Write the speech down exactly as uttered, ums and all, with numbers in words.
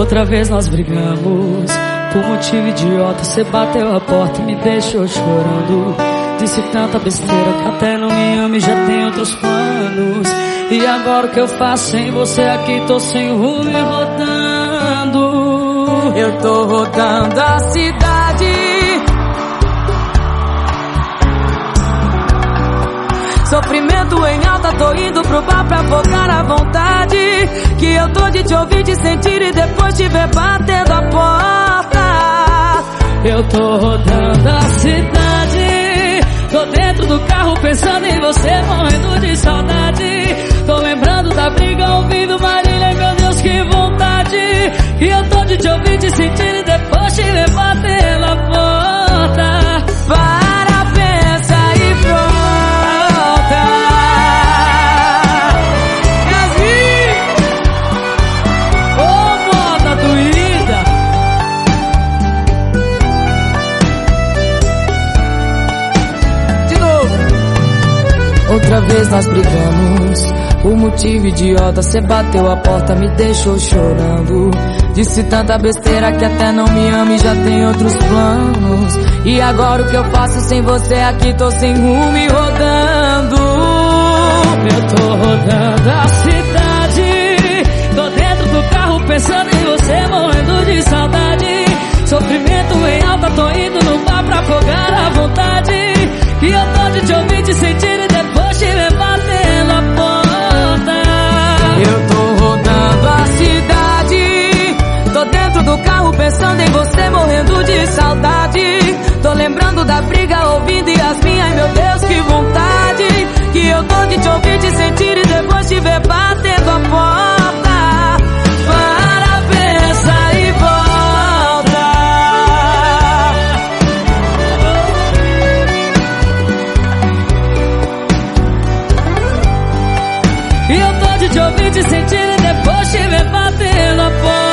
Outra vez nós brigamos, por motivo idiota. Você bateu a porta e me deixou chorando. Disse tanta besteira que até não me ama e já tem outros planos. E agora o que eu faço sem você aqui? Tô sem rumo e rodando. Eu tô rodando a cidade, sofrimento em alta, tô indo pro bar pra focar a vontade. Que eu tô de te ouvir, de sentir e depois te ver batendo a porta. Eu tô rodando a cidade, tô dentro do carro pensando em você, morrendo de saudade. Tô lembrando da briga, ouvindo Marília, meu Deus, que vontade. Que eu tô de te ouvir, de sentir e depois te ver batendo a porta. Para, pensa e volta. Yasmin! Ô, moda doída! De novo. Outra vez nós brigamos, por motivo idiota. Cê bateu a porta, me deixou chorando. Disse tanta besteira que até não me ama e já tem outros planos. E agora o que eu faço sem você aqui? Tô sem rumo e rodando. Eu tô rodando a cidade, tô dentro do carro pensando em você, morrendo de saudade. Sofrimento em alta, tô indo no bar pra afogar a vontade. Que eu tô de te ouvir, de sentir e depois te ver batendo a porta. Eu tô rodando a cidade, tô dentro do carro pensando em você, morrendo de saudade. Tô lembrando da briga, ouvindo Yasmin, ai meu Deus, que vontade. Que eu tô de te ouvir, de sentir e depois te ver batendo a porta. Para, pensa e volta. E eu tô de te ouvir, de sentir e depois te ver batendo a porta.